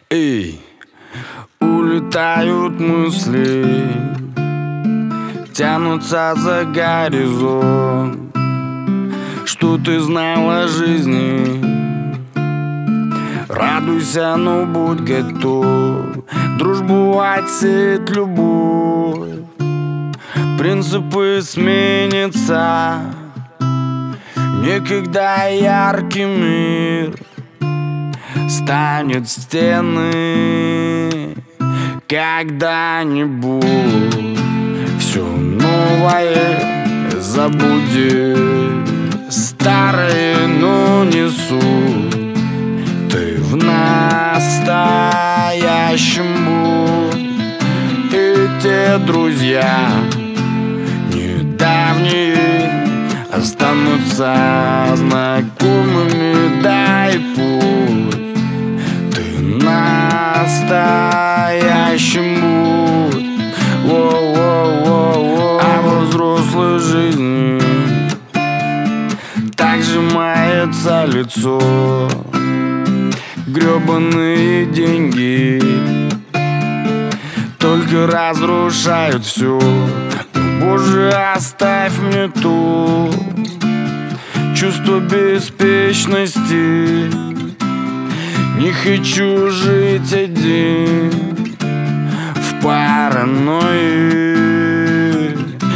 Эй, улетают мысли, тянутся за горизонт. Что ты знал о жизни? Радуйся, но будь готов. Дружбу отсеет любовь, принципы сменятся. Некогда яркий мир станет стены. Когда-нибудь все новое забудет. Старые, но несут. Ты в настоящем будь. И те друзья недавние останутся знакомыми. Дай путь. Ты настоящим будь. Воу-воу-воу-воу. А во взрослой жизни так сжимается лицо. Гребаные деньги только разрушают все. Боже, оставь мне то чувство беспечности. Не хочу жить один в паранойи.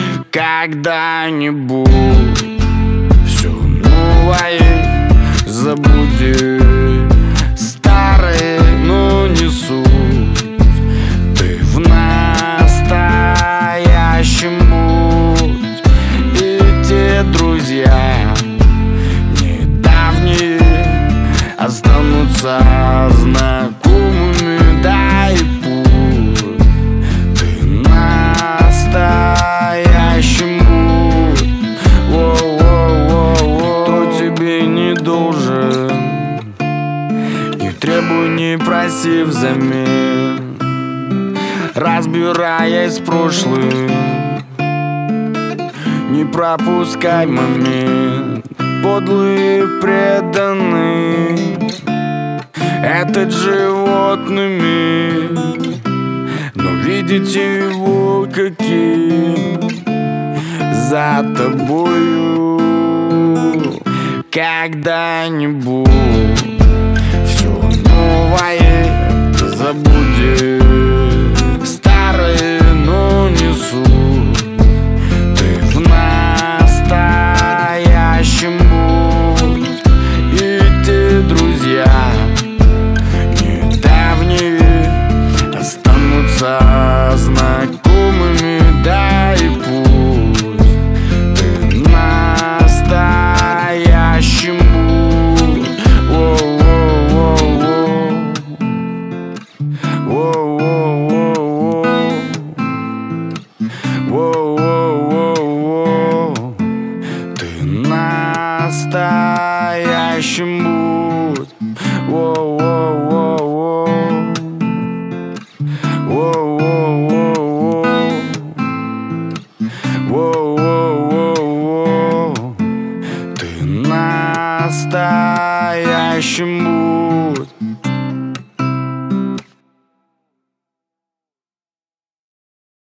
Когда-нибудь все новое забудет. Старые, но не суть. Ты в настоящем будь. И те друзья недавние останутся знакомыми. Дай путь. Ты настоящим будь. Воу-воу-воу-воу. Кто тебе не должен, не требуй, не проси взамен. Разбираясь с прошлым, не пропускай момент. Подлые преданные этот животный мир, но видите его каким за тобою. Когда-нибудь все новое забудет. Старые, но не суть. Ты в настоящем будь. И те друзья недавние останутся знакомыми. Дай путь. Ты настоящим будь. Воу-воу-воу-воу. Воу-воу-воу-воу. Ты настоящим будь. Воу-воу-воу-воу. Воу-воу-воу-воу. Воу-воу-воу-воу. Ты настоящим будь.